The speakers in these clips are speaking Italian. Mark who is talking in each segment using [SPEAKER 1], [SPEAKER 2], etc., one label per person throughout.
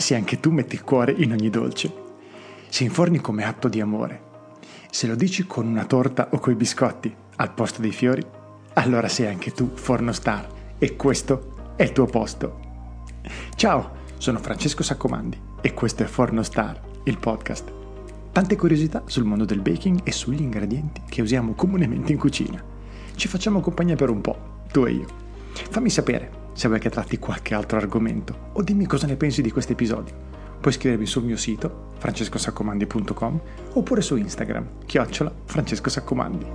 [SPEAKER 1] se anche tu metti il cuore in ogni dolce. Se inforni come atto di amore. Se lo dici con una torta o coi biscotti al posto dei fiori, allora sei anche tu forno star e questo è il tuo posto. Ciao, sono Francesco Saccomandi e questo è Forno Star, il podcast. Tante curiosità sul mondo del baking e sugli ingredienti che usiamo comunemente in cucina. Ci facciamo compagnia per un po', tu e io. Fammi sapere se vuoi che tratti qualche altro argomento o dimmi cosa ne pensi di questo episodio. Puoi scrivermi sul mio sito francescosaccomandi.com oppure su Instagram @francescosaccomandi.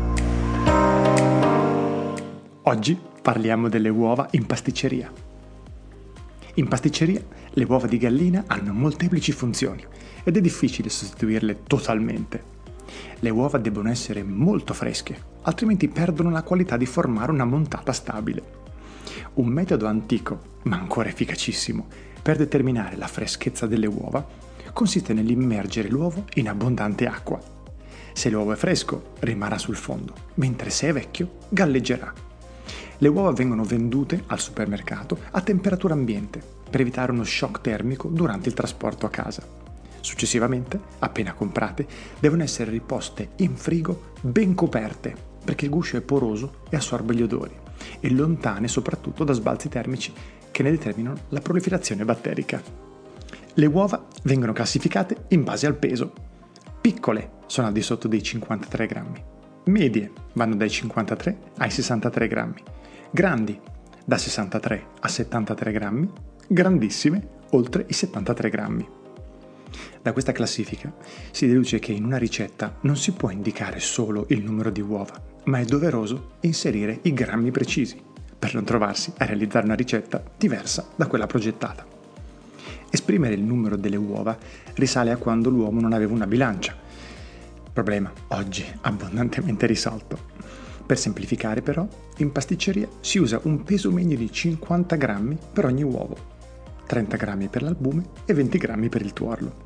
[SPEAKER 1] Oggi parliamo delle uova in pasticceria. In pasticceria le uova di gallina hanno molteplici funzioni ed è difficile sostituirle totalmente. Le uova debbono essere molto fresche, altrimenti perdono la qualità di formare una montata stabile. Un metodo antico, ma ancora efficacissimo, per determinare la freschezza delle uova consiste nell'immergere l'uovo in abbondante acqua. Se l'uovo è fresco, rimarrà sul fondo, mentre se è vecchio, galleggerà. Le uova vengono vendute al supermercato a temperatura ambiente per evitare uno shock termico durante il trasporto a casa. Successivamente, appena comprate, devono essere riposte in frigo ben coperte perché il guscio è poroso e assorbe gli odori e lontane soprattutto da sbalzi termici che ne determinano la proliferazione batterica. Le uova vengono classificate in base al peso. Piccole sono al di sotto dei 53 grammi, medie vanno dai 53 ai 63 grammi, grandi da 63 a 73 grammi, grandissime oltre i 73 grammi. Da questa classifica si deduce che in una ricetta non si può indicare solo il numero di uova, ma è doveroso inserire i grammi precisi per non trovarsi a realizzare una ricetta diversa da quella progettata. Esprimere il numero delle uova risale a quando l'uomo non aveva una bilancia. Problema oggi abbondantemente risolto. Per semplificare però, in pasticceria si usa un peso medio di 50 grammi per ogni uovo, 30 grammi per l'albume e 20 grammi per il tuorlo.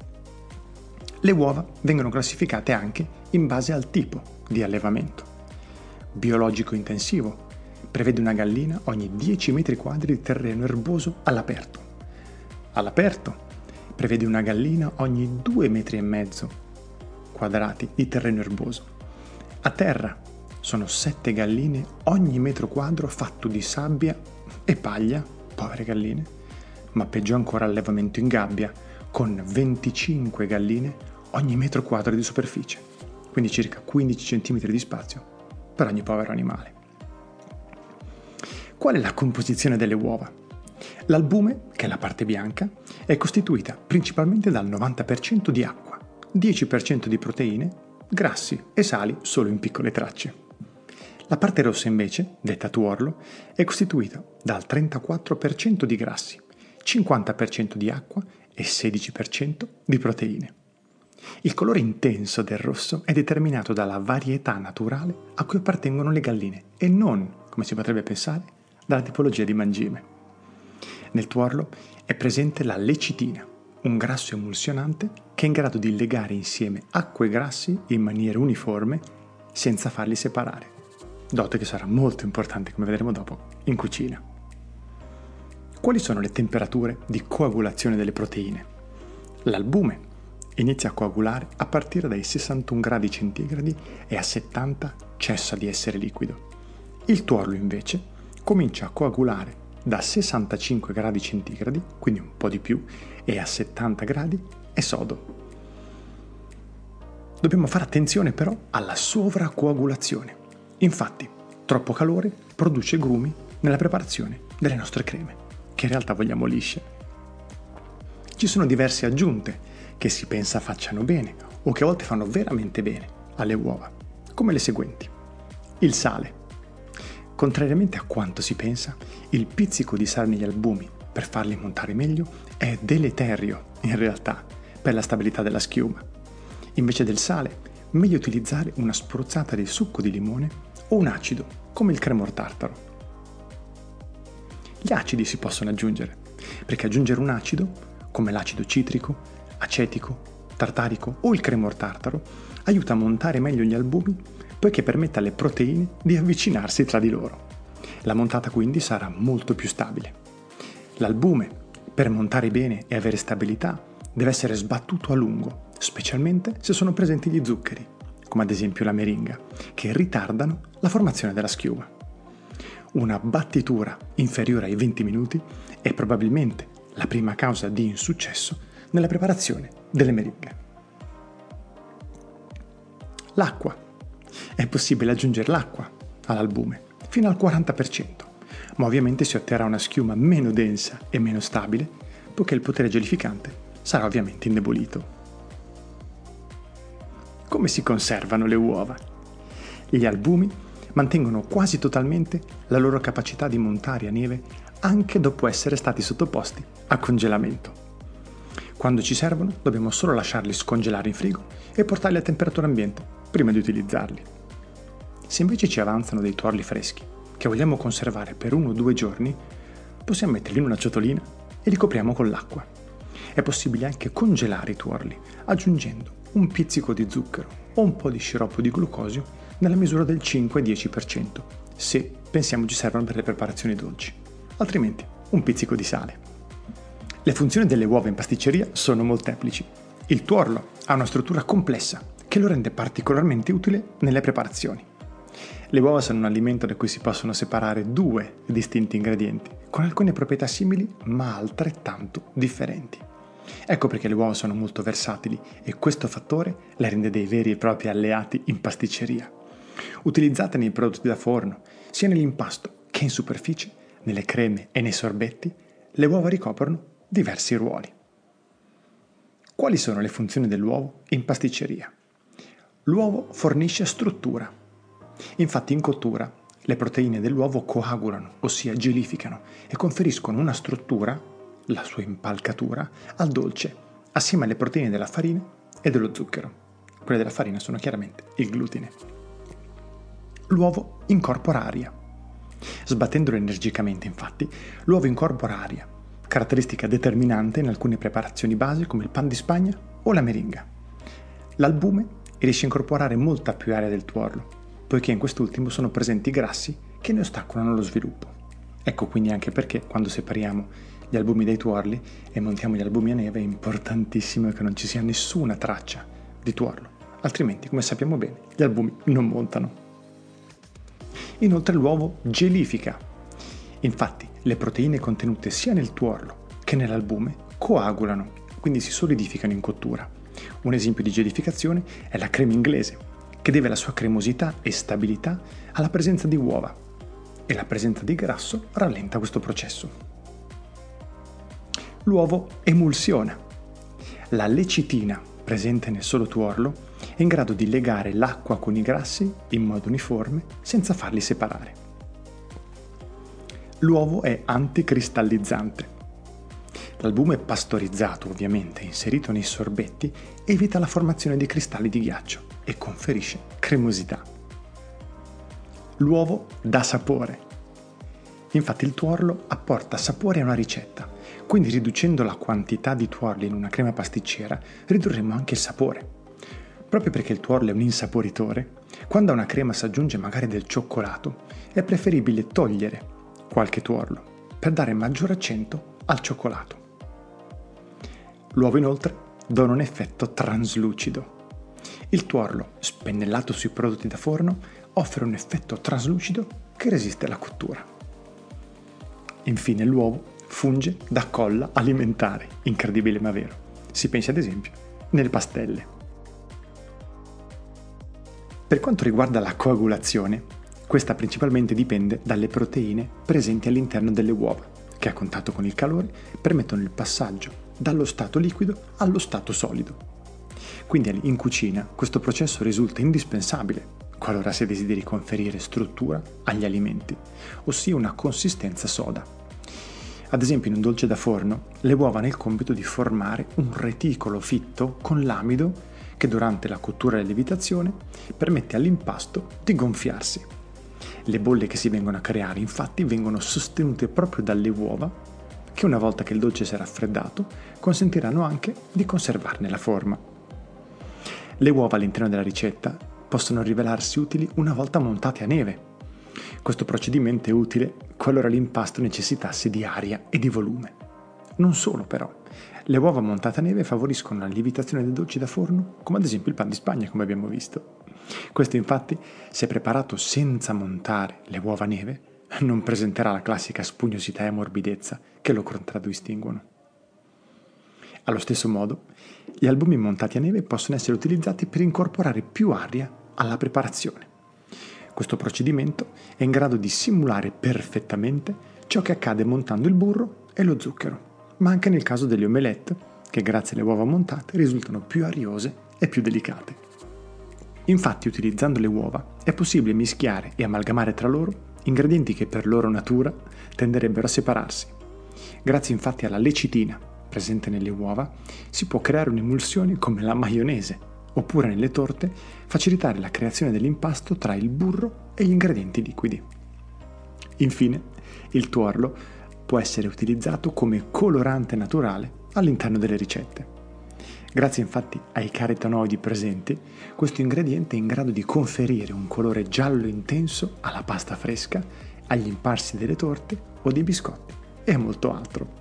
[SPEAKER 1] Le uova vengono classificate anche in base al tipo di allevamento. Biologico intensivo prevede una gallina ogni 10 metri quadri di terreno erboso all'aperto. All'aperto prevede una gallina ogni 2,5 metri quadrati di terreno erboso. A terra sono 7 galline ogni metro quadro fatto di sabbia e paglia, povere galline, ma peggio ancora allevamento in gabbia, con 25 galline ogni metro quadro di superficie, quindi circa 15 cm di spazio per ogni povero animale. Qual è la composizione delle uova? L'albume, che è la parte bianca, è costituita principalmente dal 90% di acqua, 10% di proteine, grassi e sali solo in piccole tracce. La parte rossa invece, detta tuorlo, è costituita dal 34% di grassi, 50% di acqua e 16% di proteine. Il colore intenso del rosso è determinato dalla varietà naturale a cui appartengono le galline e non, come si potrebbe pensare, dalla tipologia di mangime. Nel tuorlo è presente la lecitina, un grasso emulsionante che è in grado di legare insieme acqua e grassi in maniera uniforme senza farli separare, dote che sarà molto importante, come vedremo dopo, in cucina. Quali sono le temperature di coagulazione delle proteine? L'albume inizia a coagulare a partire dai 61 gradi centigradi e a 70 cessa di essere liquido. Il tuorlo invece comincia a coagulare da 65 gradi centigradi, quindi un po' di più, e a 70 gradi è sodo. Dobbiamo fare attenzione però alla sovracoagulazione. Infatti, troppo calore produce grumi nella preparazione delle nostre creme, che in realtà vogliamo lisce. Ci sono diverse aggiunte che si pensa facciano bene o che a volte fanno veramente bene alle uova, come le seguenti. Il sale. Contrariamente a quanto si pensa, il pizzico di sale negli albumi per farli montare meglio è deleterio in realtà per la stabilità della schiuma. Invece del sale, meglio utilizzare una spruzzata di succo di limone o un acido come il cremor tartaro. Gli acidi si possono aggiungere, perché aggiungere un acido, come l'acido citrico, acetico, tartarico o il cremor tartaro, aiuta a montare meglio gli albumi poiché permette alle proteine di avvicinarsi tra di loro. La montata quindi sarà molto più stabile. L'albume Per montare bene e avere stabilità deve essere sbattuto a lungo, specialmente se sono presenti gli zuccheri, come ad esempio la meringa, che ritardano la formazione della schiuma. Una battitura inferiore ai 20 minuti è probabilmente la prima causa di insuccesso nella preparazione delle meringhe. L'acqua. È possibile aggiungere l'acqua all'albume, fino al 40%, ma ovviamente si otterrà una schiuma meno densa e meno stabile, poiché il potere gelificante sarà ovviamente indebolito. Come si conservano le uova? Gli albumi mantengono quasi totalmente la loro capacità di montare a neve anche dopo essere stati sottoposti a congelamento. Quando ci servono dobbiamo solo lasciarli scongelare in frigo e portarli a temperatura ambiente prima di utilizzarli. Se invece ci avanzano dei tuorli freschi che vogliamo conservare per 1 o 2 giorni, possiamo metterli in una ciotolina e li copriamo con l'acqua. È possibile anche congelare i tuorli aggiungendo un pizzico di zucchero o un po' di sciroppo di glucosio nella misura del 5-10%, se pensiamo ci servano per le preparazioni dolci, altrimenti un pizzico di sale. Le funzioni delle uova in pasticceria sono molteplici. Il tuorlo ha una struttura complessa che lo rende particolarmente utile nelle preparazioni. Le uova sono un alimento da cui si possono separare 2 distinti ingredienti, con alcune proprietà simili ma altrettanto differenti. Ecco perché le uova sono molto versatili e questo fattore le rende dei veri e propri alleati in pasticceria. Utilizzate nei prodotti da forno, sia nell'impasto che in superficie, nelle creme e nei sorbetti, le uova ricoprono diversi ruoli. Quali sono le funzioni dell'uovo in pasticceria? L'uovo fornisce struttura. Infatti in cottura le proteine dell'uovo coagulano, ossia gelificano, e conferiscono una struttura, la sua impalcatura, al dolce, assieme alle proteine della farina e dello zucchero. Quelle della farina sono chiaramente il glutine. L'uovo incorpora aria. Sbattendolo energicamente, infatti, l'uovo incorpora aria, caratteristica determinante in alcune preparazioni base come il pan di Spagna o la meringa. L'albume riesce a incorporare molta più aria del tuorlo, poiché in quest'ultimo sono presenti grassi che ne ostacolano lo sviluppo. Ecco quindi anche perché quando separiamo gli albumi dai tuorli e montiamo gli albumi a neve è importantissimo che non ci sia nessuna traccia di tuorlo, altrimenti, come sappiamo bene, gli albumi non montano. Inoltre l'uovo gelifica. Infatti le proteine contenute sia nel tuorlo che nell'albume coagulano, quindi si solidificano in cottura. Un esempio di gelificazione è la crema inglese, che deve la sua cremosità e stabilità alla presenza di uova, e la presenza di grasso rallenta questo processo. L'uovo emulsiona. La lecitina, presente nel solo tuorlo, è in grado di legare l'acqua con i grassi in modo uniforme senza farli separare. L'uovo è anticristallizzante. L'albume pastorizzato, ovviamente, inserito nei sorbetti, evita la formazione di cristalli di ghiaccio e conferisce cremosità. L'uovo dà sapore. Infatti il tuorlo apporta sapore a una ricetta, quindi riducendo la quantità di tuorli in una crema pasticcera ridurremo anche il sapore. Proprio perché il tuorlo è un insaporitore, quando a una crema si aggiunge magari del cioccolato, è preferibile togliere qualche tuorlo per dare maggior accento al cioccolato. L'uovo inoltre dona un effetto traslucido. Il tuorlo, spennellato sui prodotti da forno, offre un effetto traslucido che resiste alla cottura. Infine l'uovo funge da colla alimentare, incredibile ma vero. Si pensi ad esempio nelle pastelle. Per quanto riguarda la coagulazione, questa principalmente dipende dalle proteine presenti all'interno delle uova, che a contatto con il calore permettono il passaggio dallo stato liquido allo stato solido. Quindi in cucina questo processo risulta indispensabile qualora si desideri conferire struttura agli alimenti, ossia una consistenza soda. Ad esempio in un dolce da forno, le uova hanno il compito di formare un reticolo fitto con l'amido che durante la cottura e la lievitazione permette all'impasto di gonfiarsi. Le bolle che si vengono a creare infatti vengono sostenute proprio dalle uova che una volta che il dolce si è raffreddato consentiranno anche di conservarne la forma. Le uova all'interno della ricetta possono rivelarsi utili una volta montate a neve. Questo procedimento è utile qualora l'impasto necessitasse di aria e di volume. Non solo però, le uova montate a neve favoriscono la lievitazione dei dolci da forno, come ad esempio il pan di Spagna, come abbiamo visto. Questo infatti, se preparato senza montare le uova a neve, non presenterà la classica spugnosità e morbidezza che lo contraddistinguono. Allo stesso modo, gli albumi montati a neve possono essere utilizzati per incorporare più aria alla preparazione. Questo procedimento è in grado di simulare perfettamente ciò che accade montando il burro e lo zucchero, ma anche nel caso delle omelette, che grazie alle uova montate risultano più ariose e più delicate. Infatti, utilizzando le uova, è possibile mischiare e amalgamare tra loro ingredienti che per loro natura tenderebbero a separarsi. Grazie infatti alla lecitina presente nelle uova, si può creare un'emulsione come la maionese, oppure nelle torte facilitare la creazione dell'impasto tra il burro e gli ingredienti liquidi. Infine, il tuorlo può essere utilizzato come colorante naturale all'interno delle ricette. Grazie infatti ai carotenoidi presenti, questo ingrediente è in grado di conferire un colore giallo intenso alla pasta fresca, agli impasti delle torte o dei biscotti e a molto altro.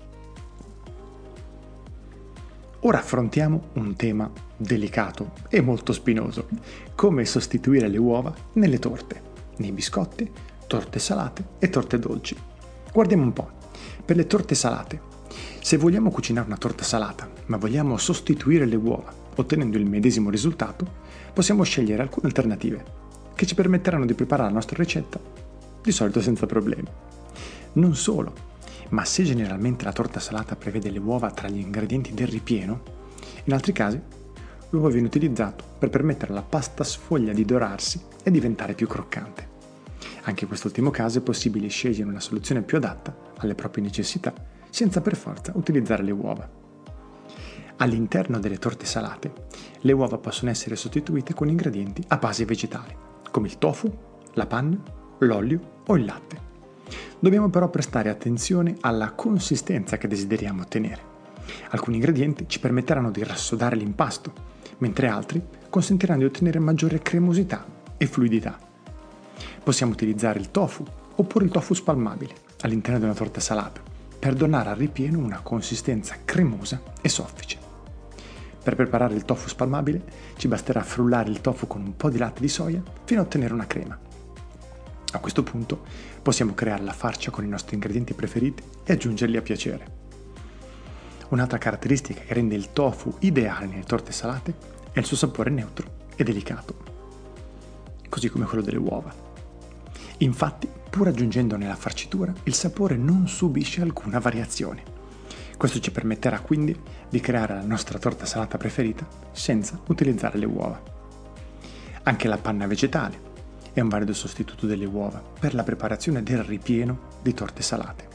[SPEAKER 1] Ora affrontiamo un tema delicato e molto spinoso: come sostituire le uova nelle torte, nei biscotti, torte salate e torte dolci. Guardiamo un po'. Per le torte salate, se vogliamo cucinare una torta salata, ma vogliamo sostituire le uova ottenendo il medesimo risultato, possiamo scegliere alcune alternative che ci permetteranno di preparare la nostra ricetta di solito senza problemi. Non solo, ma se generalmente la torta salata prevede le uova tra gli ingredienti del ripieno, in altri casi l'uovo viene utilizzato per permettere alla pasta sfoglia di dorarsi e diventare più croccante. Anche in quest'ultimo caso è possibile scegliere una soluzione più adatta alle proprie necessità, senza per forza utilizzare le uova. All'interno delle torte salate, le uova possono essere sostituite con ingredienti a base vegetale, come il tofu, la panna, l'olio o il latte. Dobbiamo però prestare attenzione alla consistenza che desideriamo ottenere. Alcuni ingredienti ci permetteranno di rassodare l'impasto, mentre altri consentiranno di ottenere maggiore cremosità e fluidità. Possiamo utilizzare il tofu oppure il tofu spalmabile all'interno di una torta salata per donare al ripieno una consistenza cremosa e soffice. Per preparare il tofu spalmabile ci basterà frullare il tofu con un po' di latte di soia fino a ottenere una crema. A questo punto possiamo creare la farcia con i nostri ingredienti preferiti e aggiungerli a piacere. Un'altra caratteristica che rende il tofu ideale nelle torte salate è il suo sapore neutro e delicato, così come quello delle uova. Infatti, pur aggiungendo nella farcitura, il sapore non subisce alcuna variazione. Questo ci permetterà quindi di creare la nostra torta salata preferita senza utilizzare le uova. Anche la panna vegetale è un valido sostituto delle uova per la preparazione del ripieno di torte salate.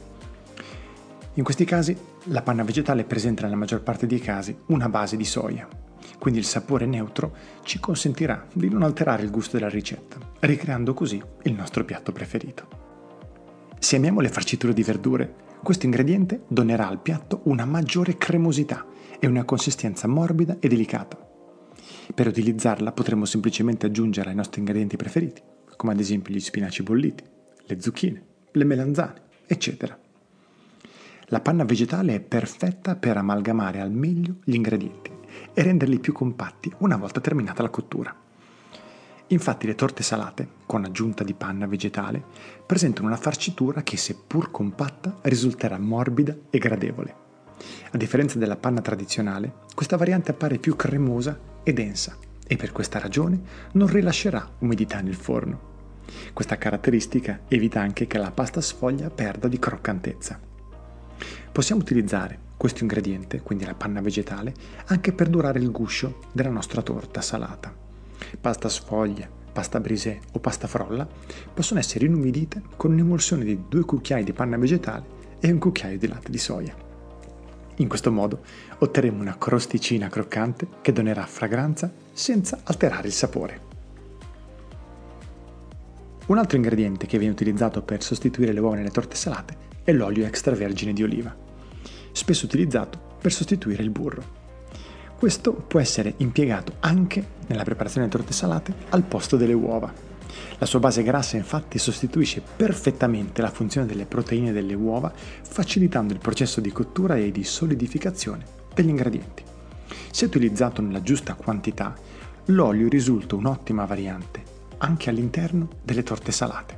[SPEAKER 1] In questi casi la panna vegetale presenta nella maggior parte dei casi una base di soia, quindi il sapore neutro ci consentirà di non alterare il gusto della ricetta, ricreando così il nostro piatto preferito. Se amiamo le farciture di verdure, questo ingrediente donerà al piatto una maggiore cremosità e una consistenza morbida e delicata. Per utilizzarla potremo semplicemente aggiungere ai nostri ingredienti preferiti, come ad esempio gli spinaci bolliti, le zucchine, le melanzane, eccetera. La panna vegetale è perfetta per amalgamare al meglio gli ingredienti e renderli più compatti una volta terminata la cottura. Infatti le torte salate, con aggiunta di panna vegetale, presentano una farcitura che, seppur compatta, risulterà morbida e gradevole. A differenza della panna tradizionale, questa variante appare più cremosa e densa e per questa ragione non rilascerà umidità nel forno. Questa caratteristica evita anche che la pasta sfoglia perda di croccantezza. Possiamo utilizzare questo ingrediente, quindi la panna vegetale, anche per dorare il guscio della nostra torta salata. Pasta sfoglia, pasta brisée o pasta frolla possono essere inumidite con un'emulsione di 2 cucchiai di panna vegetale e un cucchiaio di latte di soia. In questo modo otterremo una crosticina croccante che donerà fragranza senza alterare il sapore. Un altro ingrediente che viene utilizzato per sostituire le uova nelle torte salate è l'olio extravergine di oliva, spesso utilizzato per sostituire il burro. Questo può essere impiegato anche nella preparazione delle torte salate al posto delle uova. La sua base grassa infatti sostituisce perfettamente la funzione delle proteine delle uova, facilitando il processo di cottura e di solidificazione degli ingredienti. Se utilizzato nella giusta quantità, l'olio risulta un'ottima variante anche all'interno delle torte salate.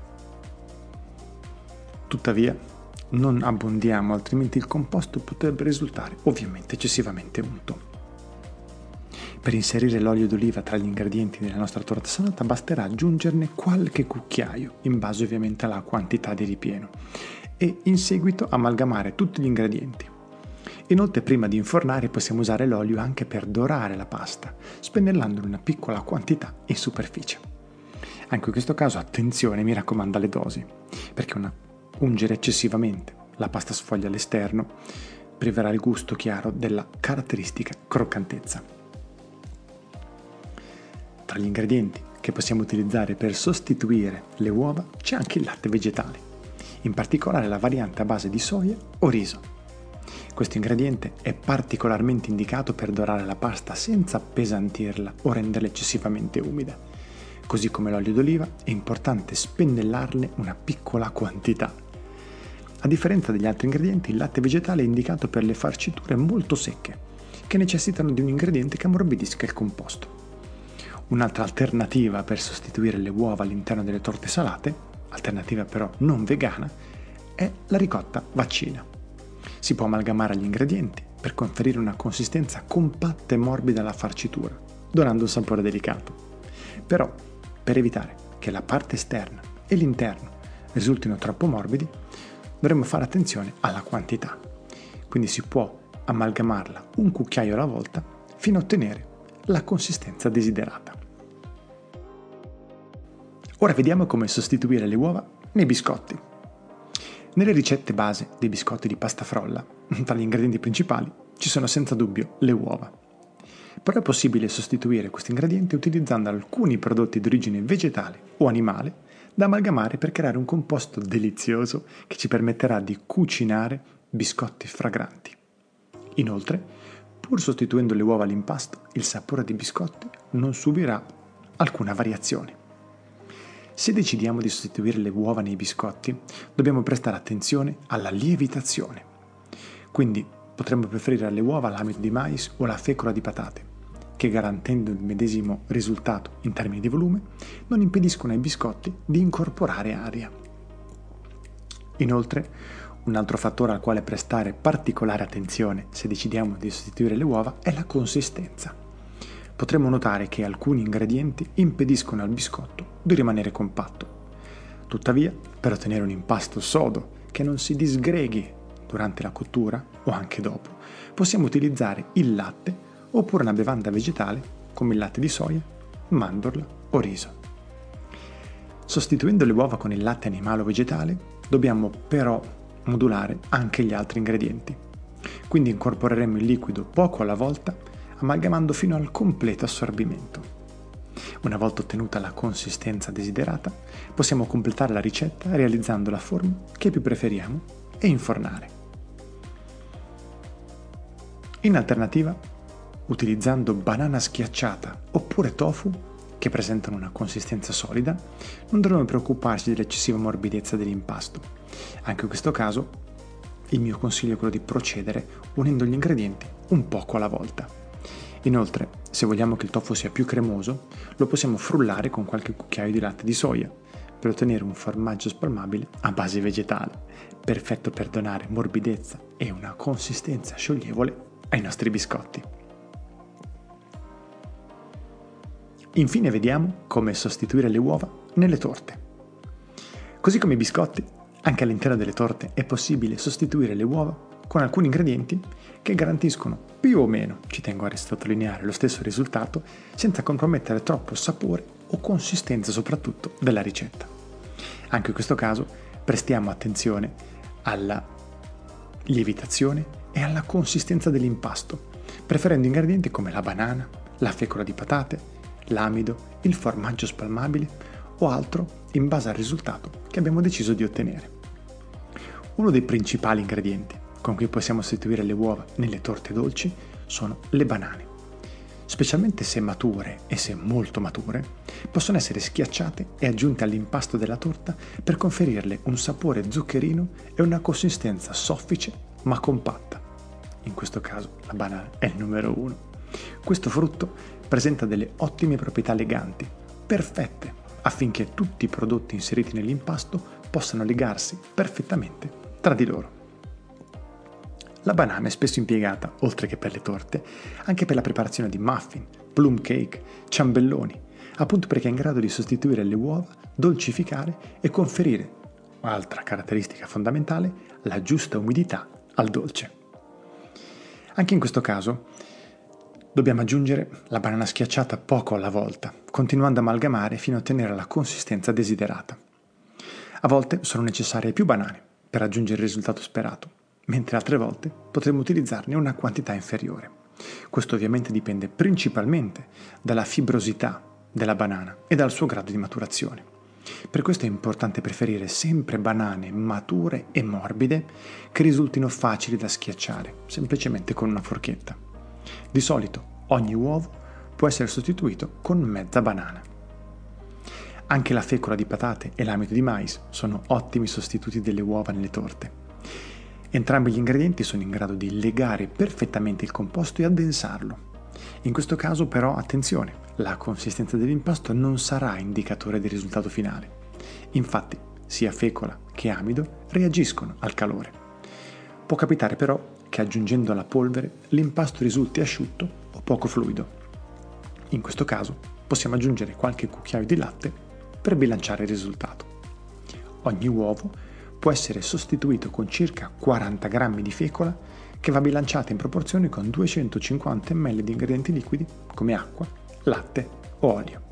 [SPEAKER 1] Tuttavia, non abbondiamo, altrimenti il composto potrebbe risultare ovviamente eccessivamente unto. Per inserire l'olio d'oliva tra gli ingredienti della nostra torta salata basterà aggiungerne qualche cucchiaio, in base ovviamente alla quantità di ripieno, e in seguito amalgamare tutti gli ingredienti. Inoltre, prima di infornare possiamo usare l'olio anche per dorare la pasta, spennellandone una piccola quantità in superficie. Anche in questo caso attenzione, mi raccomando, alle dosi, perché ungere eccessivamente la pasta sfoglia all'esterno priverà il gusto chiaro della caratteristica croccantezza. Tra gli ingredienti che possiamo utilizzare per sostituire le uova c'è anche il latte vegetale, in particolare la variante a base di soia o riso. Questo ingrediente è particolarmente indicato per dorare la pasta senza appesantirla o renderla eccessivamente umida. Così come l'olio d'oliva è importante spennellarne una piccola quantità. A differenza degli altri ingredienti, il latte vegetale è indicato per le farciture molto secche, che necessitano di un ingrediente che ammorbidisca il composto. Un'altra alternativa per sostituire le uova all'interno delle torte salate, alternativa però non vegana, è la ricotta vaccina. Si può amalgamare gli ingredienti per conferire una consistenza compatta e morbida alla farcitura, donando un sapore delicato. Però, per evitare che la parte esterna e l'interno risultino troppo morbidi, dovremmo fare attenzione alla quantità. Quindi si può amalgamarla un cucchiaio alla volta fino a ottenere la consistenza desiderata. Ora vediamo come sostituire le uova nei biscotti. Nelle ricette base dei biscotti di pasta frolla, tra gli ingredienti principali ci sono senza dubbio le uova. Però è possibile sostituire questi ingredienti utilizzando alcuni prodotti di origine vegetale o animale da amalgamare per creare un composto delizioso che ci permetterà di cucinare biscotti fragranti. Inoltre, pur sostituendo le uova all'impasto, il sapore dei biscotti non subirà alcuna variazione. Se decidiamo di sostituire le uova nei biscotti, dobbiamo prestare attenzione alla lievitazione. Quindi potremmo preferire alle uova l'amido di mais o la fecola di patate, che garantendo il medesimo risultato in termini di volume, non impediscono ai biscotti di incorporare aria. Inoltre, un altro fattore al quale prestare particolare attenzione se decidiamo di sostituire le uova è la consistenza. Potremmo notare che alcuni ingredienti impediscono al biscotto di rimanere compatto. Tuttavia, per ottenere un impasto sodo che non si disgreghi durante la cottura o anche dopo, possiamo utilizzare il latte oppure una bevanda vegetale come il latte di soia, mandorla o riso. Sostituendo le uova con il latte animale o vegetale, dobbiamo però modulare anche gli altri ingredienti. Quindi incorporeremo il liquido poco alla volta, amalgamando fino al completo assorbimento. Una volta ottenuta la consistenza desiderata, possiamo completare la ricetta realizzando la forma che più preferiamo e infornare. In alternativa, utilizzando banana schiacciata oppure tofu, che presentano una consistenza solida, non dovremo preoccuparci dell'eccessiva morbidezza dell'impasto. Anche in questo caso, il mio consiglio è quello di procedere unendo gli ingredienti un poco alla volta. Inoltre, se vogliamo che il tofu sia più cremoso, lo possiamo frullare con qualche cucchiaio di latte di soia per ottenere un formaggio spalmabile a base vegetale, perfetto per donare morbidezza e una consistenza scioglievole ai nostri biscotti. Infine vediamo come sostituire le uova nelle torte. Così come i biscotti, anche all'interno delle torte è possibile sostituire le uova con alcuni ingredienti che garantiscono più o meno, ci tengo a sottolineare, lo stesso risultato senza compromettere troppo sapore o consistenza soprattutto della ricetta. Anche in questo caso prestiamo attenzione alla lievitazione e alla consistenza dell'impasto, preferendo ingredienti come la banana, la fecola di patate, l'amido, il formaggio spalmabile o altro in base al risultato che abbiamo deciso di ottenere. Uno dei principali ingredienti con cui possiamo sostituire le uova nelle torte dolci sono le banane. specialmente se mature e se molto mature, possono essere schiacciate e aggiunte all'impasto della torta per conferirle un sapore zuccherino e una consistenza soffice ma compatta. In questo caso la banana è il numero 1. Questo frutto presenta delle ottime proprietà leganti, perfette, affinché tutti i prodotti inseriti nell'impasto possano legarsi perfettamente tra di loro. La banana è spesso impiegata, oltre che per le torte, anche per la preparazione di muffin, plum cake, ciambelloni, appunto perché è in grado di sostituire le uova, dolcificare e conferire, altra caratteristica fondamentale, la giusta umidità al dolce. Anche in questo caso dobbiamo aggiungere la banana schiacciata poco alla volta, continuando a amalgamare fino a ottenere la consistenza desiderata. A volte sono necessarie più banane per raggiungere il risultato sperato, mentre altre volte potremo utilizzarne una quantità inferiore. Questo ovviamente dipende principalmente dalla fibrosità della banana e dal suo grado di maturazione. Per questo è importante preferire sempre banane mature e morbide che risultino facili da schiacciare, semplicemente con una forchetta. Di solito ogni uovo può essere sostituito con mezza banana. Anche la fecola di patate e l'amido di mais sono ottimi sostituti delle uova nelle torte. Entrambi gli ingredienti sono in grado di legare perfettamente il composto e addensarlo. In questo caso però attenzione, la consistenza dell'impasto non sarà indicatore del risultato finale. Infatti sia fecola che amido reagiscono al calore. Può capitare però che aggiungendo la polvere l'impasto risulti asciutto o poco fluido. In questo caso possiamo aggiungere qualche cucchiaio di latte per bilanciare il risultato. Ogni uovo può essere sostituito con circa 40 g di fecola che va bilanciata in proporzione con 250 ml di ingredienti liquidi come acqua, latte o olio.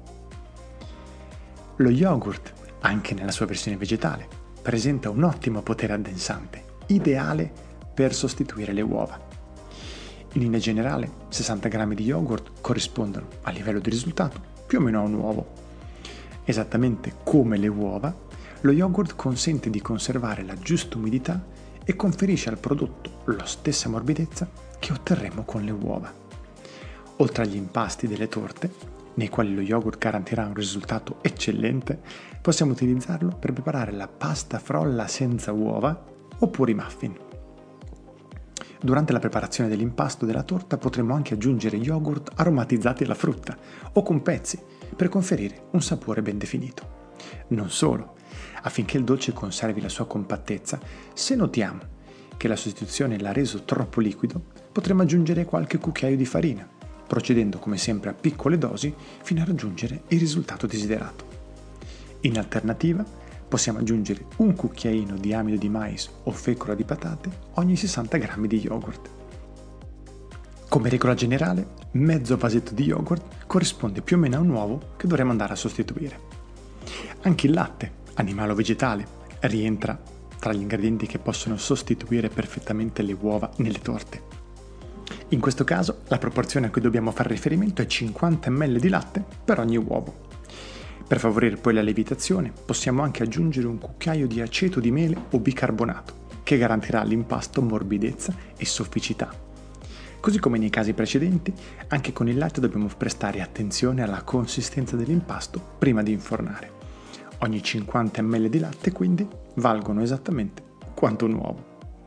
[SPEAKER 1] Lo yogurt, anche nella sua versione vegetale, presenta un ottimo potere addensante, ideale per sostituire le uova. In linea generale, 60 g di yogurt corrispondono, a livello di risultato, più o meno a un uovo. Esattamente come le uova, lo yogurt consente di conservare la giusta umidità e conferisce al prodotto la stessa morbidezza che otterremo con le uova. Oltre agli impasti delle torte, nei quali lo yogurt garantirà un risultato eccellente, possiamo utilizzarlo per preparare la pasta frolla senza uova oppure i muffin. Durante la preparazione dell'impasto della torta potremo anche aggiungere yogurt aromatizzati alla frutta o con pezzi per conferire un sapore ben definito. Non solo, affinché il dolce conservi la sua compattezza, se notiamo che la sostituzione l'ha reso troppo liquido, potremo aggiungere qualche cucchiaio di farina, procedendo come sempre a piccole dosi fino a raggiungere il risultato desiderato. In alternativa, possiamo aggiungere un cucchiaino di amido di mais o fecola di patate ogni 60 g di yogurt. Come regola generale, mezzo vasetto di yogurt corrisponde più o meno a un uovo che dovremo andare a sostituire. Anche il latte, animale o vegetale, rientra tra gli ingredienti che possono sostituire perfettamente le uova nelle torte. In questo caso la proporzione a cui dobbiamo fare riferimento è 50 ml di latte per ogni uovo. Per favorire poi la lievitazione possiamo anche aggiungere un cucchiaio di aceto di mele o bicarbonato che garantirà all'impasto morbidezza e sofficità. Così come nei casi precedenti, anche con il latte dobbiamo prestare attenzione alla consistenza dell'impasto prima di infornare. Ogni 50 ml di latte quindi valgono esattamente quanto un uovo.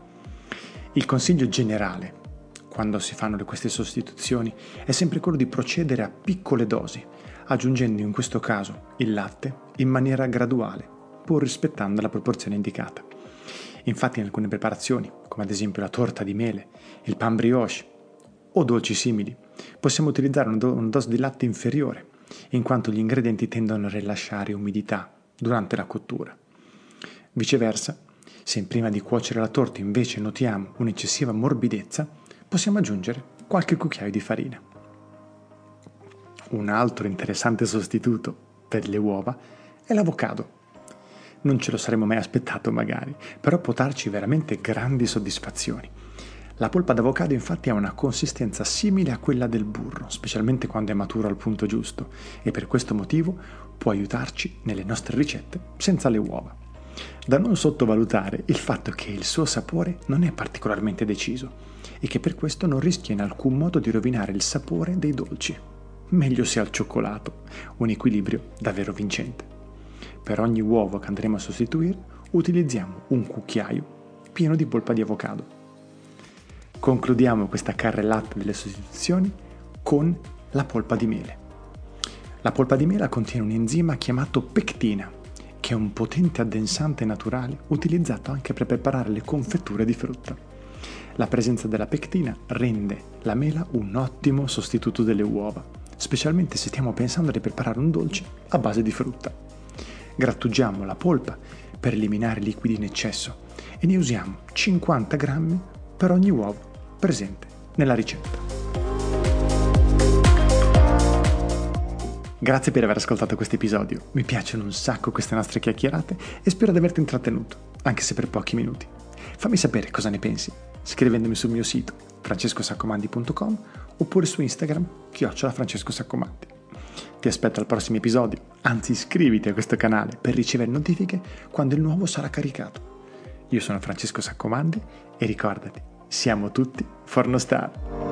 [SPEAKER 1] Il consiglio generale, quando si fanno queste sostituzioni, è sempre quello di procedere a piccole dosi, aggiungendo in questo caso il latte in maniera graduale, pur rispettando la proporzione indicata. Infatti in alcune preparazioni, come ad esempio la torta di mele, il pan brioche o dolci simili, possiamo utilizzare una dose di latte inferiore, in quanto gli ingredienti tendono a rilasciare umidità durante la cottura. Viceversa, se prima di cuocere la torta invece notiamo un'eccessiva morbidezza, possiamo aggiungere qualche cucchiaio di farina. Un altro interessante sostituto per le uova è l'avocado. Non ce lo saremmo mai aspettato magari, però può darci veramente grandi soddisfazioni. La polpa d'avocado infatti ha una consistenza simile a quella del burro, specialmente quando è maturo al punto giusto, e per questo motivo può aiutarci nelle nostre ricette senza le uova. Da non sottovalutare il fatto che il suo sapore non è particolarmente deciso e che per questo non rischia in alcun modo di rovinare il sapore dei dolci. meglio sia al cioccolato, un equilibrio davvero vincente. Per ogni uovo che andremo a sostituire utilizziamo un cucchiaio pieno di polpa di avocado. Concludiamo questa carrellata delle sostituzioni con la polpa di mele. La polpa di mela contiene un enzima chiamato pectina, che è un potente addensante naturale utilizzato anche per preparare le confetture di frutta. La presenza della pectina rende la mela un ottimo sostituto delle uova, specialmente se stiamo pensando di preparare un dolce a base di frutta. Grattugiamo la polpa per eliminare i liquidi in eccesso e ne usiamo 50 grammi per ogni uovo presente nella ricetta. Grazie per aver ascoltato questo episodio, mi piacciono un sacco queste nostre chiacchierate e spero di averti intrattenuto, anche se per pochi minuti. Fammi sapere cosa ne pensi, scrivendomi sul mio sito francescosaccomandi.com oppure su Instagram @francescosaccomandi. Ti aspetto al prossimo episodio, anzi iscriviti a questo canale per ricevere notifiche quando il nuovo sarà caricato. Io sono Francesco Saccomandi e ricordati, siamo tutti Fornostar.